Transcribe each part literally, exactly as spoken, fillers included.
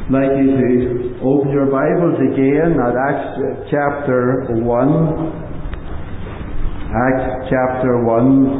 like you to open your Bibles again at Acts chapter one. Acts chapter one.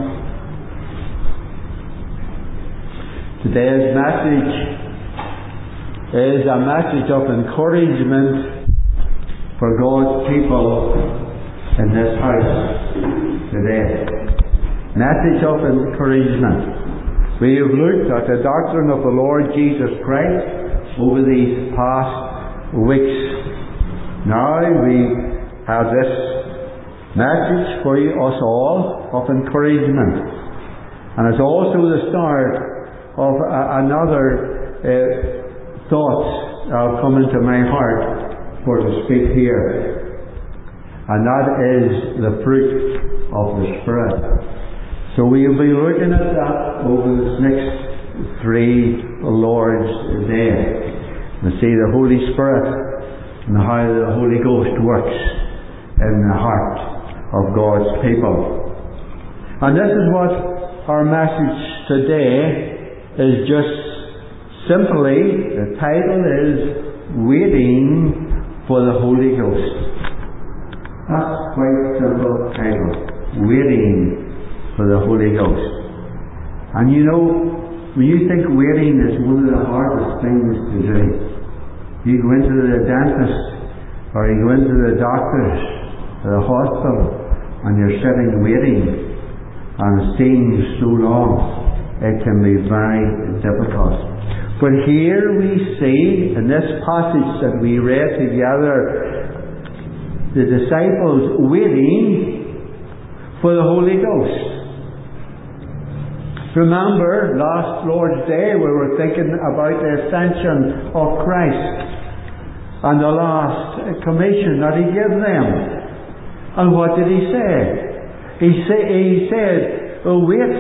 Today's message is a message of encouragement for God's people in this house today. Message of encouragement. We have looked at the doctrine of the Lord Jesus Christ over these past weeks. Now we have this message for you, us all, of encouragement. And it's also the start of a, another uh, thought that will come into my heart for to speak here. And that is the fruit of the Spirit. So we'll be looking at that over this next three Lord's Day. We see the Holy Spirit and how the Holy Ghost works in the heart of God's people. And this is what our message today is. Just simply, the title is Waiting for the Holy Ghost. That's quite a simple title. Waiting for the Holy Ghost. And you know, when you think waiting is one of the hardest things to do. You go into the dentist, or you go into the doctor's, or the hospital, and you're sitting waiting, and it seems so long. It can be very difficult. But here we see, in this passage that we read together, the disciples waiting for the Holy Ghost. Remember, last Lord's Day we were thinking about the ascension of Christ and the last commission that He gave them. And what did He say? He, say, he said, oh, wait.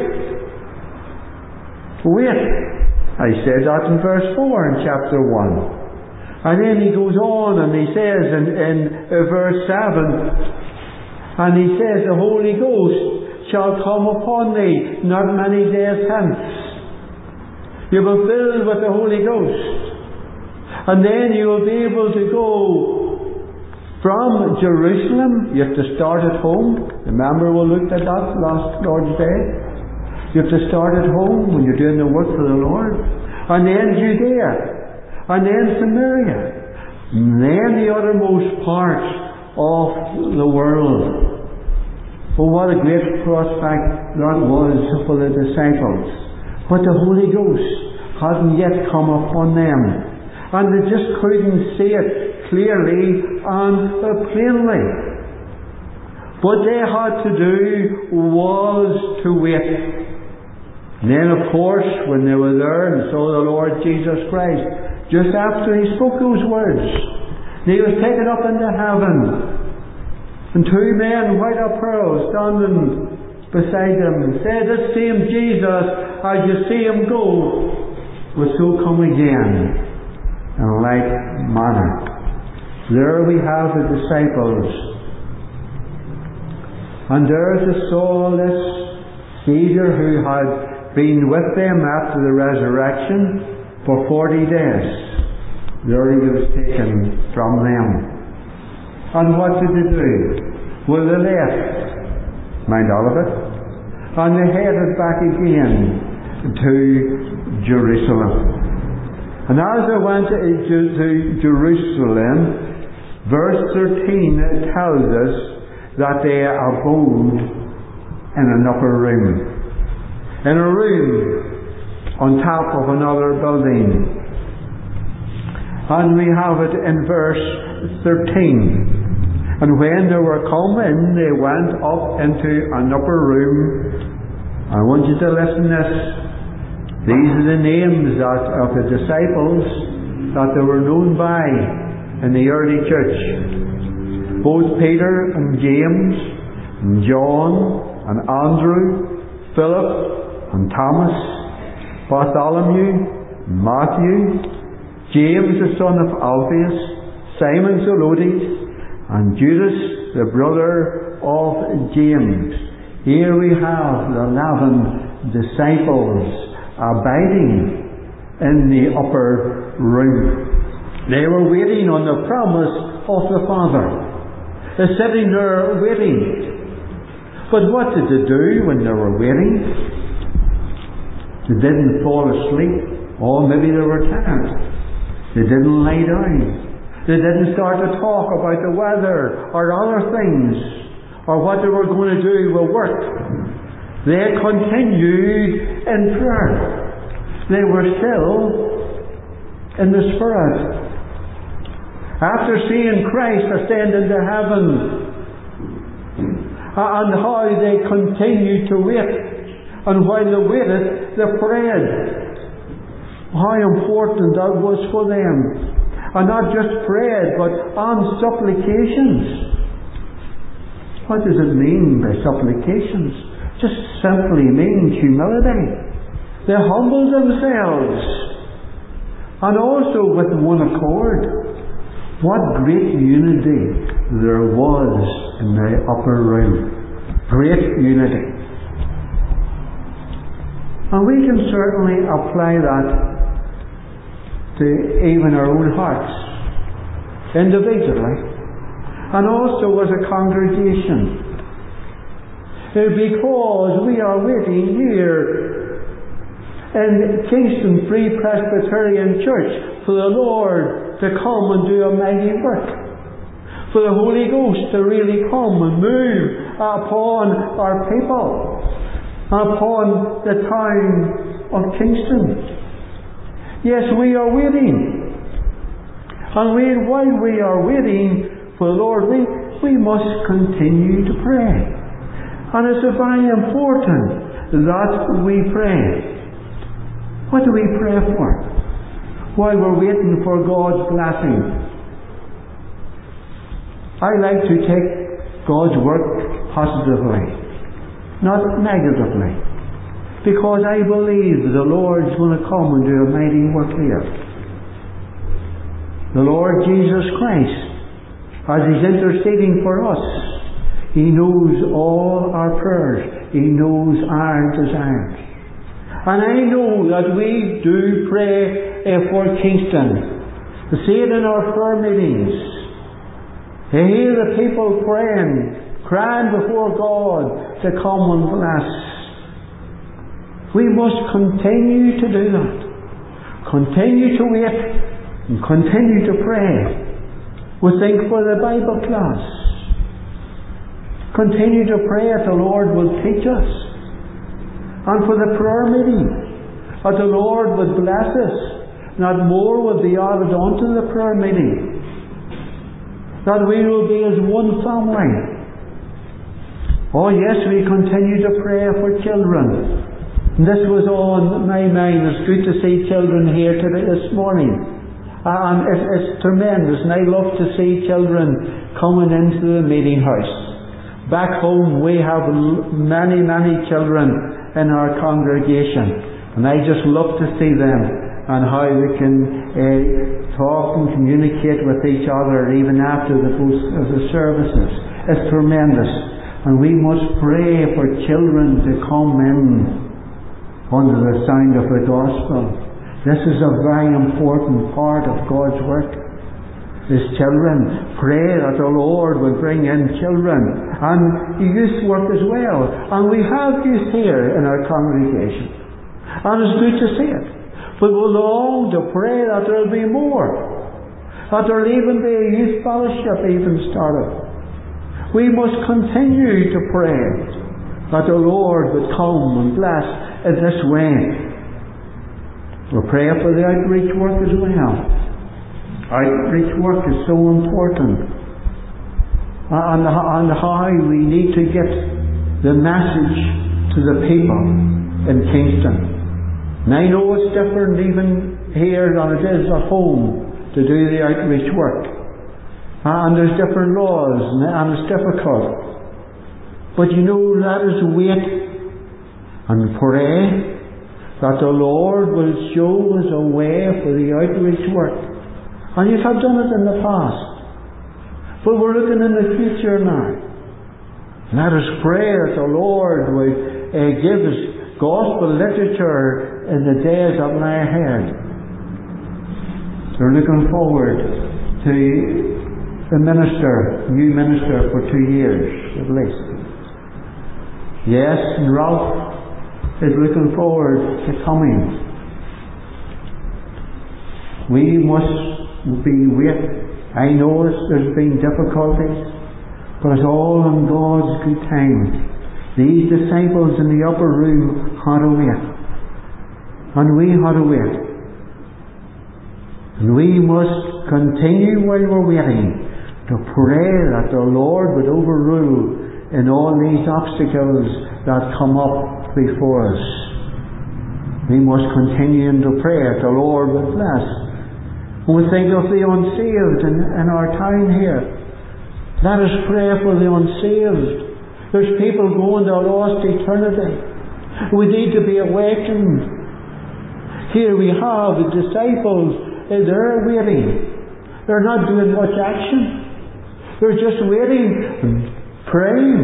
Wait. I said that in verse four in chapter one. And then He goes on and He says in, in verse seven, and He says, the Holy Ghost shall come upon thee not many days hence. You will be filled with the Holy Ghost. And then you will be able to go from Jerusalem. You have to start at home. Remember we looked at that last Lord's Day. You have to start at home when you're doing the work for the Lord. And then Judea. And then Samaria. And then the uttermost parts of the world. Well, what a great prospect that was for the disciples. But the Holy Ghost hadn't yet come upon them. And they just couldn't see it clearly and plainly. What they had to do was to wait. And then, of course, when they were there and saw the Lord Jesus Christ, just after He spoke those words, He was taken up into heaven. And two men, white apparel, standing beside Him, said, this same Jesus, as you see Him go, will so come again in like manner. There we have the disciples. And there's the Saul, this Caesar, who had been with them after the resurrection for forty days. There He was taken from them. And what did they do? Well, they left. Mind all of it. And they headed back again to Jerusalem. And as they went to, to, to Jerusalem, verse thirteen tells us that they abode in an upper room. In a room on top of another building. And we have it in verse thirteen. And when they were come in, they went up into an upper room. I want you to listen to this. These are the names that, of the disciples that they were known by in the early church. Both Peter and James, and John and Andrew, Philip and Thomas, Bartholomew, Matthew, James the son of Alphaeus, Simon Zelotes, and Judas the brother of James. Here we have the eleven disciples abiding in the upper room. They were waiting on the promise of the Father. They're sitting there waiting. But what did they do when they were waiting? They didn't fall asleep. Or maybe they were tired. They didn't lie down. They didn't start to talk about the weather or other things or what they were going to do with work. They continued in prayer. They were still in the Spirit. After seeing Christ ascend into heaven, and how they continued to wait, and while they waited, they prayed. How important that was for them. And not just prayed, but on supplications. What does it mean by supplications? Just simply means humility. They humbled themselves, and also with one accord. What great unity there was in the upper room. Great unity. And we can certainly apply that to even our own hearts, individually, and also as a congregation. Because we are waiting here in Kingston Free Presbyterian Church for the Lord to come and do a mighty work. For the Holy Ghost to really come and move upon our people, upon the town of Kingston. Yes, we are waiting. And we, while we are waiting for the Lord, we, we must continue to pray. And it's very important that we pray. What do we pray for? While we're waiting for God's blessing. I like to take God's work positively, not negatively, because I believe the Lord's going to come and do a mighty work here. The Lord Jesus Christ, as He's interceding for us, He knows all our prayers. He knows our desires. And I know that we do pray uh, for Kingston. To see it in our prayer meetings. To hear the people praying, crying before God to come and bless. We must continue to do that. Continue to wait and continue to pray. We think for the Bible class. Continue to pray that the Lord will teach us. And for the prayer meeting, that the Lord would bless us. Not more will be added onto the prayer meeting. That we will be as one family. Oh yes, we continue to pray for children. And this was on my mind. It's good to see children here today this morning. And it's, it's tremendous. And I love to see children coming into the meeting house. Back home we have many, many children in our congregation, and I just love to see them and how we can uh, talk and communicate with each other even after the, the services. It's tremendous, and we must pray for children to come in under the sound of the gospel. This is a very important part of God's work. His children, pray that the Lord will bring in children, and youth work as well. And we have youth here in our congregation, and it's good to see it. But we long to pray that there will be more, that there will even be a youth fellowship even started. We must continue to pray that the Lord would come and bless in this way. We'll pray for the outreach work as well. Outreach work is so important, and, and how we need to get the message to the people in Kingston. And I know it's different even here than it is at home to do the outreach work. And there's different laws, and it's difficult. But you know, let us wait and pray that the Lord will show us a way for the outreach work. And you have done it in the past. But we're looking in the future now. Let us pray that the Lord will uh, give us gospel literature in the days that lie ahead. They're looking forward to the minister, new minister for two years at least. Yes, and Ralph is looking forward to coming. We must be with. I know there's been difficulties, but it's all in God's good time. These disciples in the upper room had to wait, and we had to wait. And we must continue while we're waiting to pray that the Lord would overrule in all these obstacles that come up before us. We must continue to pray that the Lord would bless. When we think of the unsaved in, in our time here, let us pray for the unsaved. There's people going to a lost eternity. We need to be awakened. Here we have the disciples, they're waiting. They're not doing much action. They're just waiting and praying.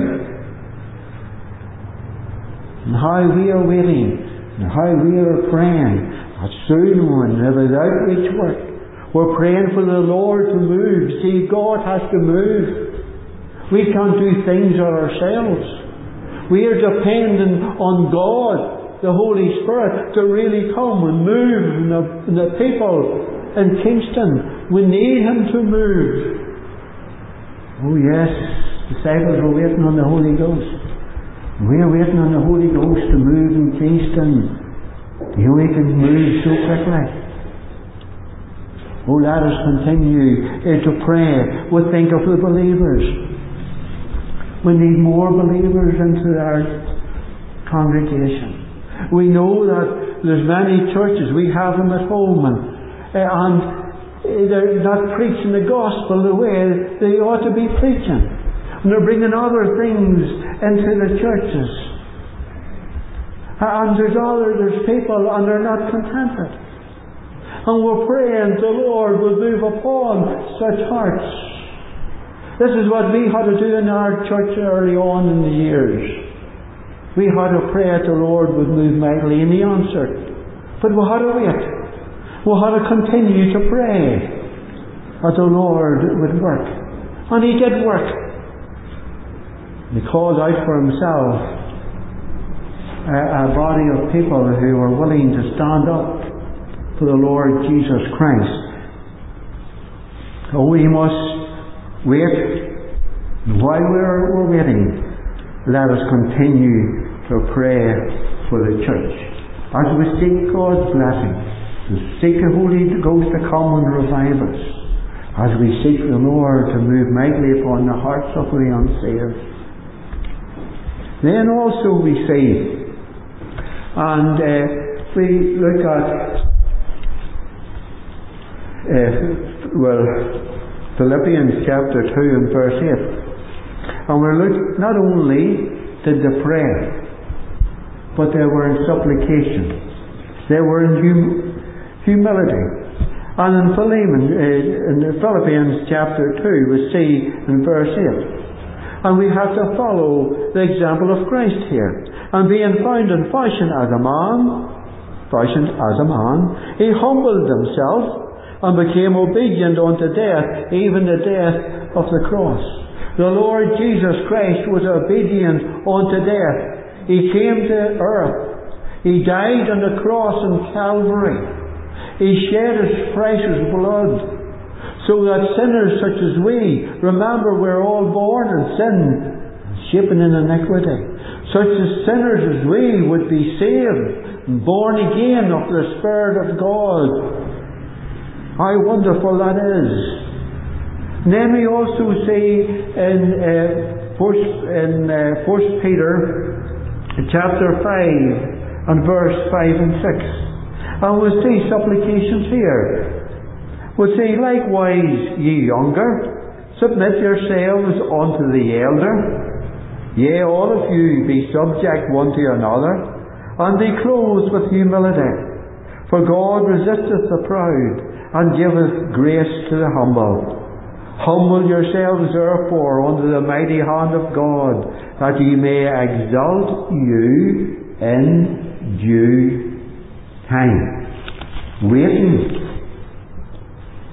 And how we are waiting, and how we are praying, that's soon when there is outreach work. We're praying for the Lord to move. See, God has to move. We can't do things ourselves. We are dependent on God, the Holy Spirit, to really come and move in the, in the people in Kingston. We need Him to move. Oh yes, disciples are waiting on the Holy Ghost. We are waiting on the Holy Ghost to move in Kingston. You know, He can move so quickly. Oh, let us continue to pray. We think of the believers. We need more believers into our congregation. We know that there's many churches. We have them at home, and, and they're not preaching the gospel the way they ought to be preaching. And they're bringing other things into the churches. And there's other, there's people, and they're not contented. And we're praying the Lord will move upon such hearts. This is what we had to do in our church early on in the years. We had to pray that the Lord would move mightily, and He answered. But we had to wait. We had to continue to pray that the Lord would work. And He did work. He called out for Himself a, a body of people who were willing to stand up for the Lord Jesus Christ. So we must wait. While we're, we're waiting, let us continue to pray for the church. As we seek God's blessing, we seek the Holy Ghost to come and revive us. As we seek the Lord to move mightily upon the hearts of the unsaved. Then also we see, and uh, we look at Uh, well, Philippians chapter two and verse eight. And we look, not only did they pray, but they were in supplication. They were in hum- humility. And in, Philemon, uh, in Philippians chapter two, we see in verse eight. And we have to follow the example of Christ here. And being found in fashion as a man, fashioned as a man, He humbled Himself and became obedient unto death, even the death of the cross. The Lord Jesus Christ was obedient unto death. He came to earth. He died on the cross in Calvary. He shed His precious blood so that sinners such as we, remember we're all born in sin, shapen in iniquity, such as sinners as we would be saved and born again of the Spirit of God. How wonderful that is. And then we also see in uh, First in uh, First Peter chapter five and verse five and six, and we see supplications here. We say, likewise, ye younger, submit yourselves unto the elder. Yea, all of you be subject one to another, and be clothed with humility. For God resisteth the proud, and giveth grace to the humble. Humble yourselves therefore under the mighty hand of God, that He may exalt you in due time. Waiting.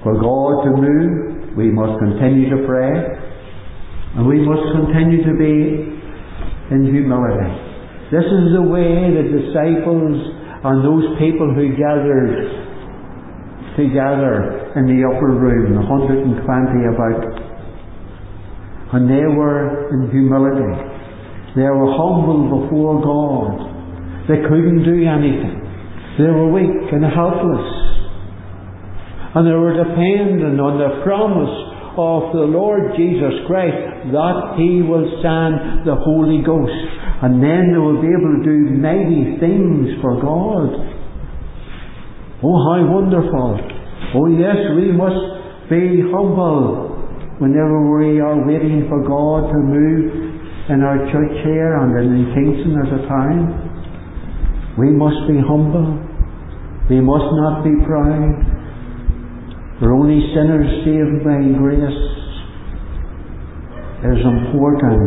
For God to move, we must continue to pray, and we must continue to be in humility. This is the way the disciples and those people who gathered together in the upper room, the one hundred twenty about, and they were in humility. They were humble before God. They couldn't do anything. They were weak and helpless. And they were dependent on the promise of the Lord Jesus Christ that He will send the Holy Ghost. And then they will be able to do mighty things for God. Oh, how wonderful. Oh yes, we must be humble whenever we are waiting for God to move in our church here and in Kingston at a time. We must be humble. We must not be proud. We're only sinners saved by grace. It is important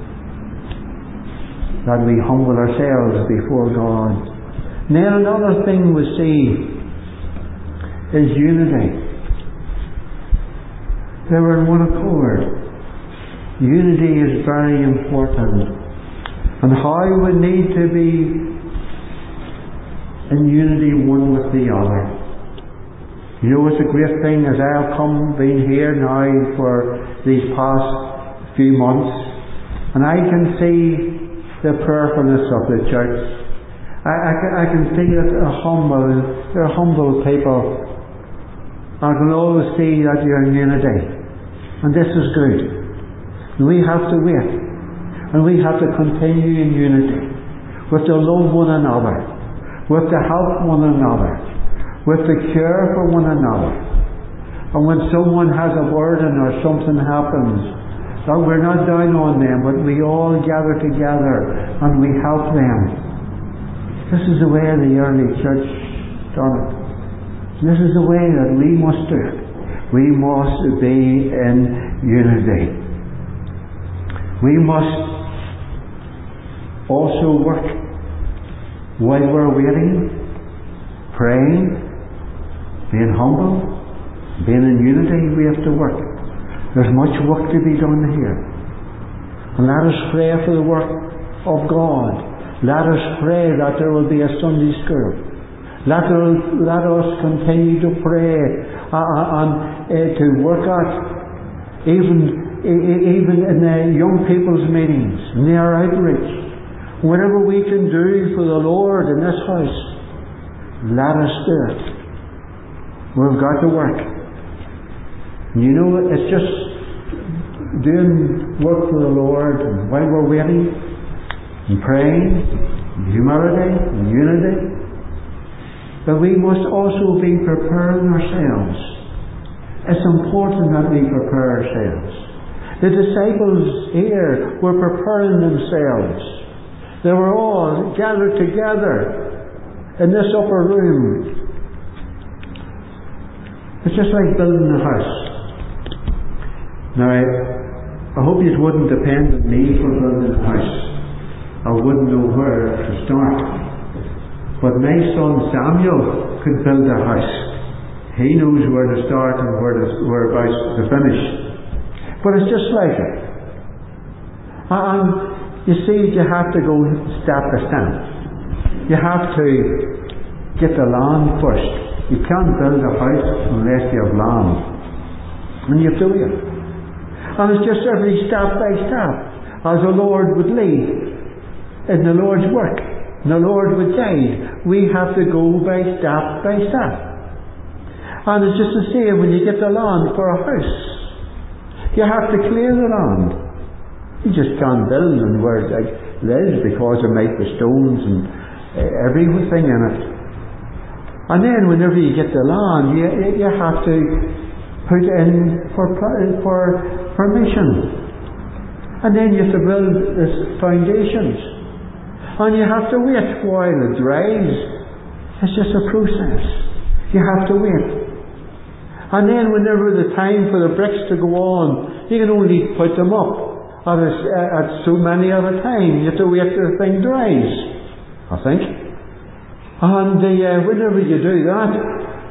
that we humble ourselves before God. Now another thing we see is unity. They were in one accord. Unity is very important. And how we need to be in unity one with the other. You know, it's a great thing as I've come, been here now for these past few months, and I can see the prayerfulness of the church. I, I, can, I can see that they're humble, they're humble people. I can always see that you're in unity. And this is good. And we have to wait. And we have to continue in unity. We have to love one another. We have to help one another. We have to care for one another. And when someone has a burden or something happens, that we're not down on them, but we all gather together and we help them. This is the way the early church done it. This is the way that we must do it. We must be in unity. We must also work while we're waiting, praying, being humble, being in unity. We have to work. There's much work to be done here. And let us pray for the work of God. Let us pray that there will be a Sunday school. Let us, let us continue to pray uh, and uh, to work at even, even in the young people's meetings, in their outreach. Whatever we can do for the Lord in this house, let us do it. We've got to work. You know, it's just doing work for the Lord, and while we're waiting and praying, in humility and unity, but we must also be preparing ourselves. It's important that we prepare ourselves. The disciples here were preparing themselves. They were all gathered together in this upper room. It's just like building a house. Now, I, I hope you wouldn't depend on me for building a house. I wouldn't know where to start. But my son Samuel could build a house. He knows where to start and where to, whereabouts to finish. But it's just like it. And you see, you have to go step by step. You have to get the land first. You can't build a house unless you have land. And you have to wait. And it's just every step by step, as the Lord would lead in the Lord's work. And the Lord would guide. We have to go by step by step. And it's just the same when you get the land for a house. You have to clear the land. You just can't build on where it is because there might be stones and everything in it. And then whenever you get the land, you, you have to put in for, for permission. And then you have to build the foundations. And you have to wait while it dries. It's just a process. You have to wait. And then whenever the time for the bricks to go on, you can only put them up at, a, at so many at a time. You have to wait till the thing dries, I think. And uh, whenever you do that,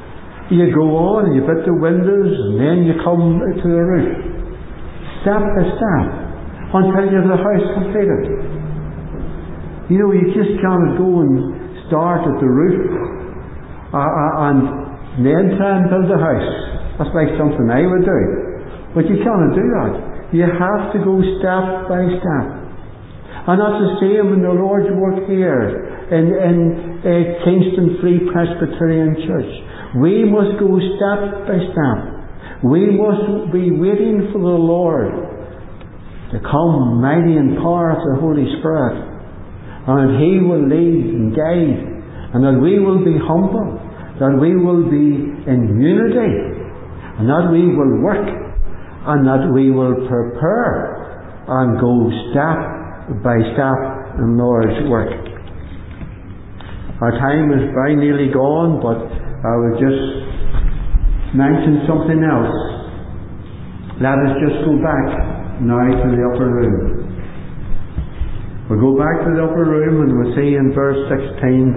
You go on and you fit the windows, and then you come to the roof. Step by step, until you have the house completed. You know, you just can't go and start at the roof uh, and then try and build a house. That's like something I would do. But you can't do that. You have to go step by step. And that's the same in the Lord's work here in, in uh, Kingston Free Presbyterian Church. We must go step by step. We must be waiting for the Lord to come mighty in power of the Holy Spirit. And He will lead and guide. And that we will be humble. That we will be in unity. And that we will work. And that we will prepare and go step by step in Lord's work. Our time is very nearly gone, but I will just mention something else. Let us just go back now to the upper room. We'll go back to the upper room and we'll see in verse sixteen.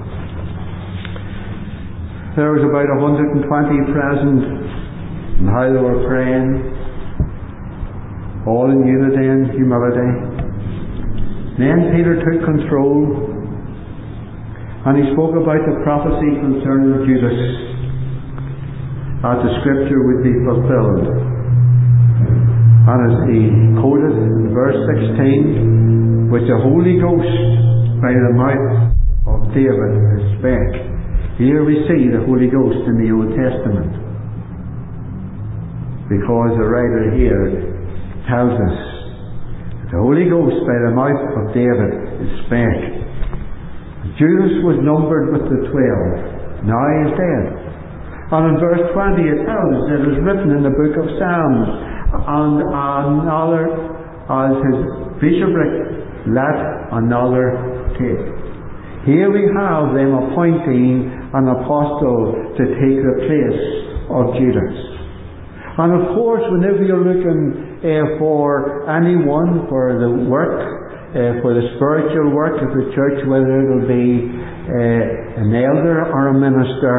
There was about one hundred twenty present, and how they were praying, all in unity and humility. Then Peter took control, and he spoke about the prophecy concerning Judas, that the scripture would be fulfilled. And as he quoted in verse sixteen, which the Holy Ghost by the mouth of David spake. Here we see the Holy Ghost in the Old Testament, because the writer here tells us that the Holy Ghost by the mouth of David spake. Judas was numbered with the twelve. Now he is dead. And in verse twenty it tells us that it is written in the book of Psalms, and another as his bishopric let another take. Here we have them appointing an apostle to take the place of Judas. And of course, whenever you're looking uh, for anyone for the work, Uh, for the spiritual work of the church, whether it will be uh, an elder or a minister,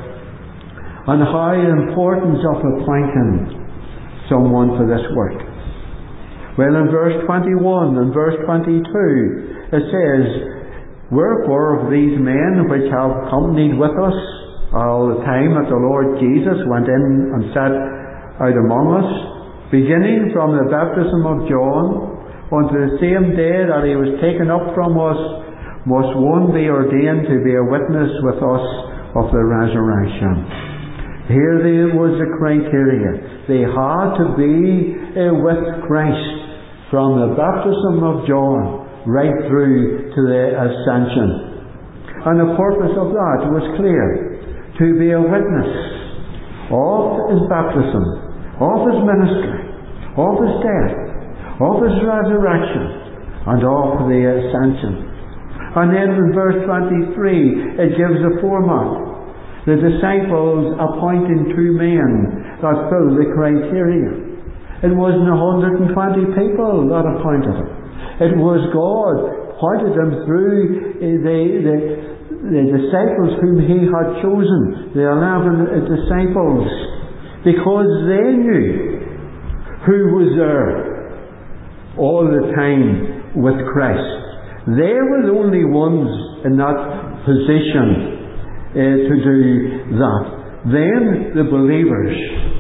and how the importance of appointing someone for this work. Well, in verse twenty-one and verse twenty-two, it says, Wherefore of these men which have companied with us all the time that the Lord Jesus went in and sat out among us, beginning from the baptism of John, unto the same day that he was taken up from us, must one be ordained to be a witness with us of the resurrection. Here there was the criteria. They had to be uh, with Christ from the baptism of John right through to the ascension. And the purpose of that was clear. To be a witness of his baptism, of his ministry, of his death, of his resurrection, and of the ascension. And then in verse twenty-three it gives a format. The disciples appointing two men that fill the criteria. It wasn't one hundred twenty people that appointed them. It was God appointed them through the, the, the disciples whom He had chosen, the eleven disciples, because they knew who was there all the time with Christ. They were the only ones in that position uh, to do that. Then the believers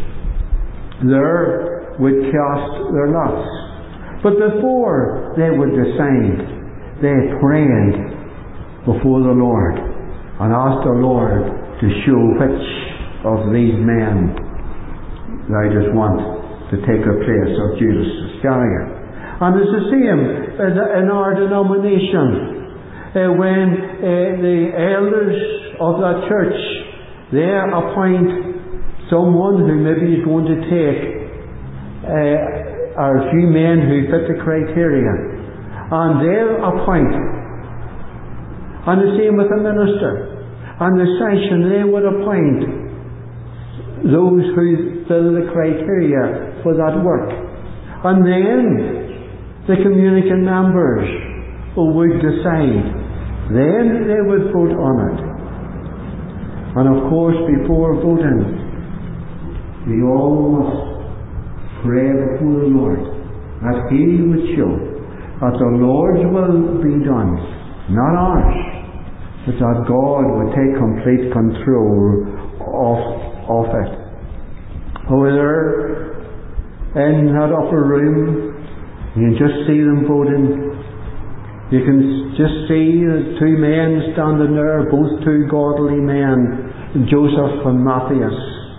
there would cast their lots. But before they would decide, they prayed before the Lord and asked the Lord to show which of these men thou just want to take the place of Judas Iscariot. And it's the same in our denomination. Uh, when uh, the elders of that church, they appoint someone who maybe is going to take uh, or a few men who fit the criteria, and they'll appoint. And the same with the minister. And the session, they would appoint those who fill the criteria for that work. And then the communicant members would decide. Then they would vote on it. And of course, before voting, we all must pray before the Lord that He would show that the Lord's will be done, not ours, but that God would take complete control of, of it. Over there in that upper room, you can just see them voting. You can just see the two men standing there, both two godly men, Joseph and Matthias.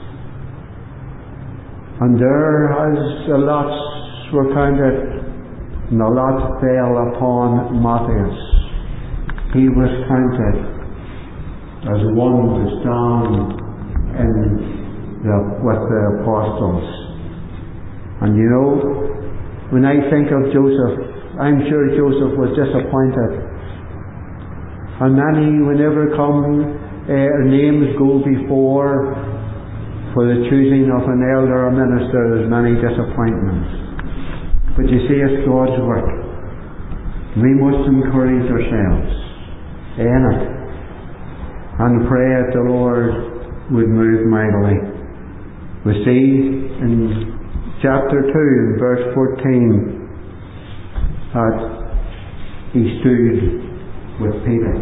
And there as the lots were counted, and the lot fell upon Matthias. He was counted as one to stand in the, with the apostles. And you know, when I think of Joseph, I'm sure Joseph was disappointed. And many, whenever come, uh, names go before for the choosing of an elder or minister, there's many disappointments. But you see, it's God's work. We must encourage ourselves in it and pray that the Lord would move mightily. We see in chapter two, verse fourteen, that he stood with Peter.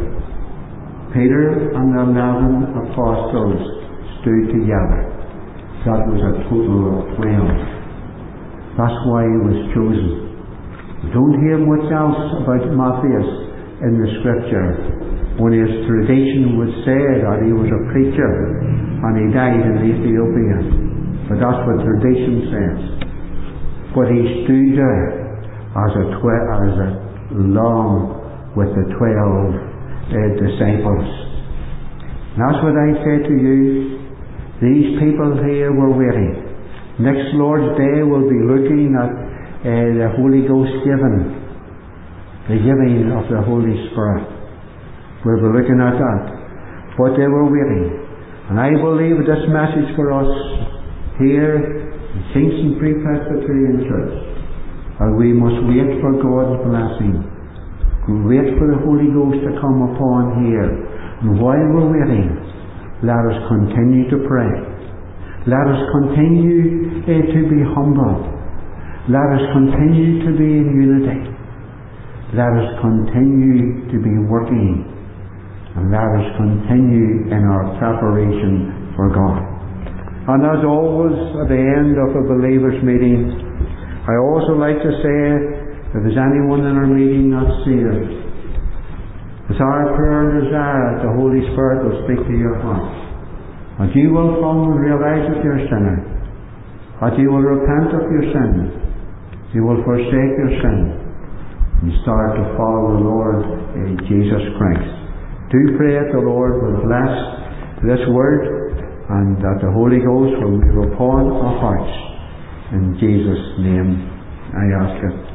Peter and the eleven apostles stood together. That was a total of twelve. That's why he was chosen. We don't hear much else about Matthias in the scripture. When his tradition would say that he was a preacher and he died in Ethiopia. But that's what tradition says. But he stood there as a twe- as a along with the twelve uh, disciples. And that's what I say to you. These people here were waiting. Next Lord's Day we'll be looking at uh, the Holy Ghost given, the giving of the Holy Spirit. We'll be looking at that. But they were waiting. And I believe this message for us here in Kingston Free Presbyterian Church, that we must wait for God's blessing. We wait for the Holy Ghost to come upon here. And while we're waiting, let us continue to pray. Let us continue uh, to be humble. Let us continue to be in unity. Let us continue to be working. And let us continue in our preparation for God. And as always, at the end of a believer's meeting, I also like to say, if there's anyone in our meeting not saved, it's our prayer and desire that the Holy Spirit will speak to your heart. That you will come and realize that you're a sinner. That you will repent of your sin. You will forsake your sin. And start to follow the Lord in Jesus Christ. Do pray that the Lord will bless this word and that the Holy Ghost will move upon our hearts. In Jesus' name I ask it.